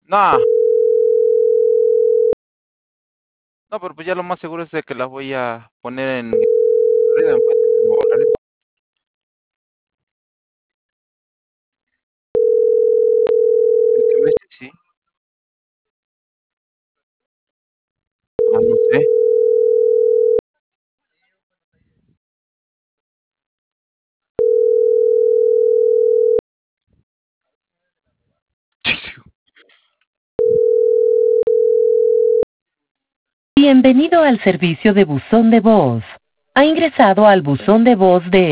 No, no, pero pues ya lo más seguro es de que la voy a poner en corrido, en puentes de Nuevo Laredo. ¿En qué meses? Sí. Ah, no sé. Bienvenido al servicio de buzón de voz. Ha ingresado al buzón de voz de